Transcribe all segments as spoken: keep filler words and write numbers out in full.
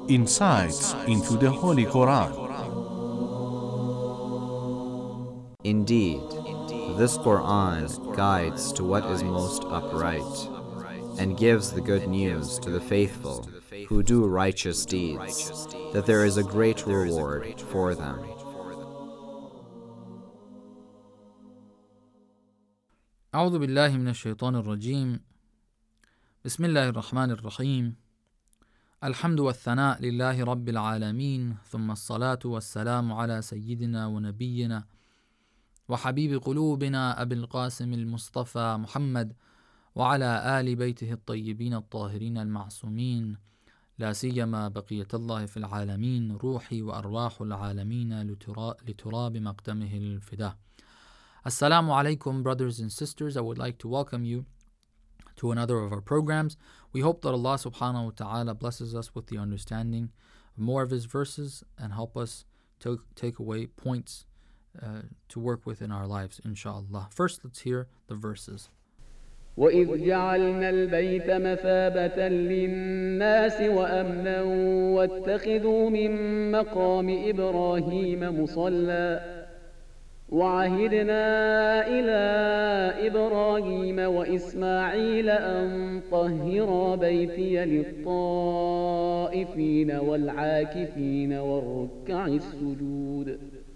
Insights into the Holy Quran. Indeed, this Quran guides to what is most upright, and gives the good news to the faithful who do righteous deeds, that there is a great reward for them. أعوذ بالله من الشيطان الرجيم. بسم الله الرحمن الرحيم. الحمد والثناء لله رب العالمين، ثم الصلاة والسلام على سيدنا ونبينا وحبيب قلوبنا أبي القاسم المصطفى محمد وعلى آل بيته الطيبين الطاهرين المعصومين، لا سيما بقية الله في العالمين، روحي وأرواح العالمين لتراب مقدمه الفداء. Assalamu alaikum, brothers and sisters. I would like to welcome you to another of our programs. We hope that Allah subhanahu wa ta'ala blesses us with the understanding of more of His verses and help us to take away points uh, to work with in our lives, inshallah. First, let's hear the verses. وَإِذْ جَعَلْنَا الْبَيْتَ مَثَابَةً لِلنَّاسِ وَأَمْنًا وَاتَّخِذُوا مِن مَّقَامِ إِبْرَاهِيمَ مُصَلًّى وعهدنا إلى إبراهيم وإسماعيل أن طهرا بيتي للطائفين والعاكفين والركع السجود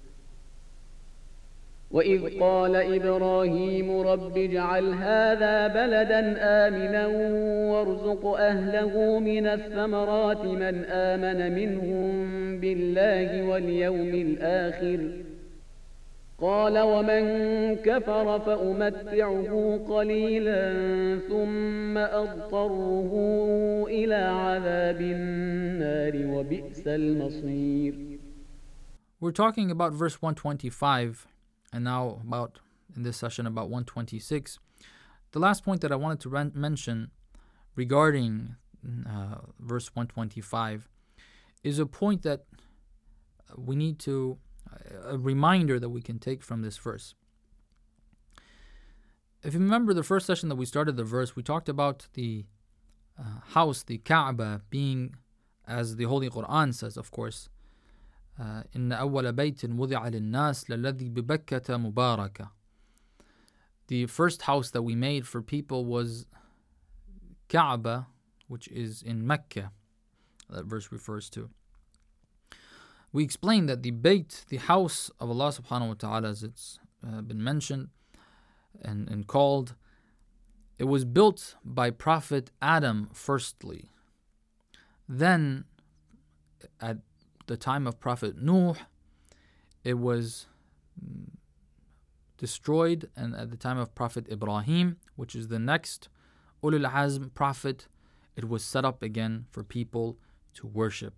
وإذ قال إبراهيم رب اجعل هذا بلدا آمنا وارزق أهله من الثمرات من آمن منهم بالله واليوم الآخر قال ومن كفر فأمتعه قليلا ثم أضطره إلى عذاب النار وبئس المصير. We're talking about verse one twenty-five, and now about, in this session, about one twenty-six. The last point that I wanted to re- mention regarding uh, verse one twenty-five is a point that we need to a reminder that we can take from this verse. If you remember the first session that we started the verse, we talked about the uh, house, the Kaaba, being, as the Holy Quran says, of course, إِنَّ أَوَّلَ بَيْتٍ وُضِعَ لِلنَّاسِ لَلَّذِي بِبَكَّةَ مُبَارَكَةً. The first house that we made for people was Kaaba, which is in Mecca, that verse refers to. We explained that the Bayt, the house of Allah subhanahu wa ta'ala, as it's uh, been mentioned and, and called, it was built by Prophet Adam firstly. Then, at the time of Prophet Nuh, it was destroyed, and at the time of Prophet Ibrahim, which is the next Ulul Azm prophet, it was set up again for people to worship.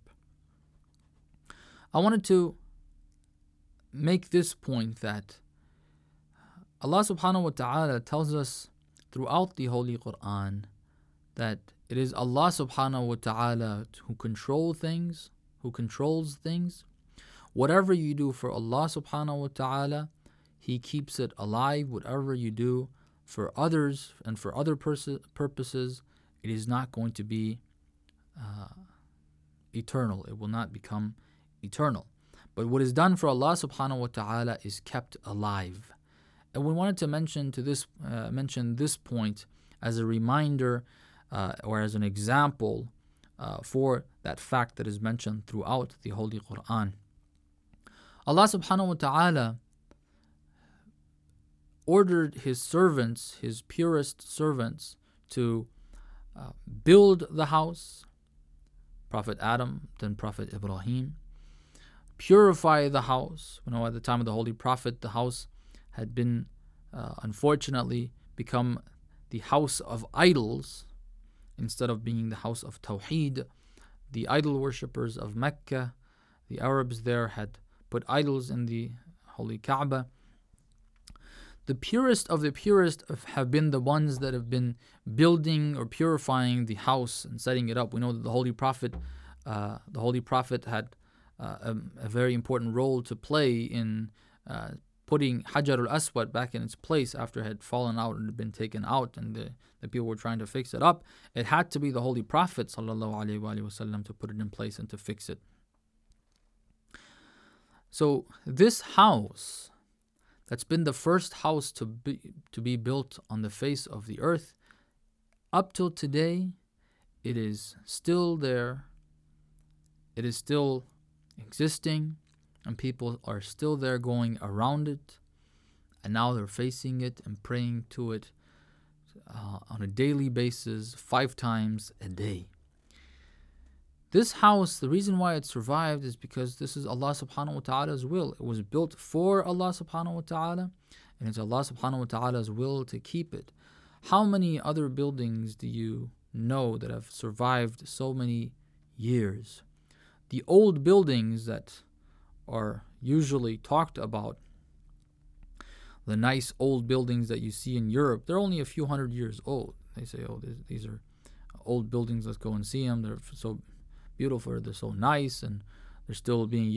I wanted to make this point that Allah subhanahu wa ta'ala tells us throughout the Holy Quran that it is Allah subhanahu wa ta'ala who control things, who controls things. Whatever you do for Allah subhanahu wa ta'ala, He keeps it alive. Whatever you do for others and for other pers- purposes, it is not going to be uh, eternal. It will not become eternal. But what is done for Allah subhanahu wa ta'ala is kept alive. And we wanted to mention to this uh, mention this point as a reminder uh, or as an example uh, for that fact that is mentioned throughout the Holy Quran. Allah subhanahu wa ta'ala ordered His servants, His purest servants, to uh, build the house, Prophet Adam, then Prophet Ibrahim. Purify the house. You know, at the time of the Holy Prophet, the house had been, uh, unfortunately, become the house of idols instead of being the house of Tawheed. The idol worshippers of Mecca, the Arabs there, had put idols in the Holy Kaaba. The purest of the purest have been the ones that have been building or purifying the house and setting it up. We know that the Holy Prophet, uh, the Holy Prophet had Uh, a, a very important role to play in uh, putting Hajar al-Aswad back in its place after it had fallen out and had been taken out, and the, the people were trying to fix it up. It had to be the Holy Prophet sallallahu alaihi wasallam to put it in place and to fix it. So this house, that's been the first house to be to be built on the face of the earth, up till today, it is still there. It is still existing, and people are still there going around it, and now they're facing it and praying to it uh, on a daily basis, five times a day. This house, the reason why it survived is because this is Allah subhanahu wa ta'ala's will. It was built for Allah subhanahu wa ta'ala, and it's Allah subhanahu wa ta'ala's will to keep it. How many other buildings do you know that have survived so many years? The old buildings that are usually talked about, the nice old buildings that you see in Europe, they're only a few hundred years old. They say, oh, these are old buildings, let's go and see them. They're so beautiful, they're so nice, and they're still being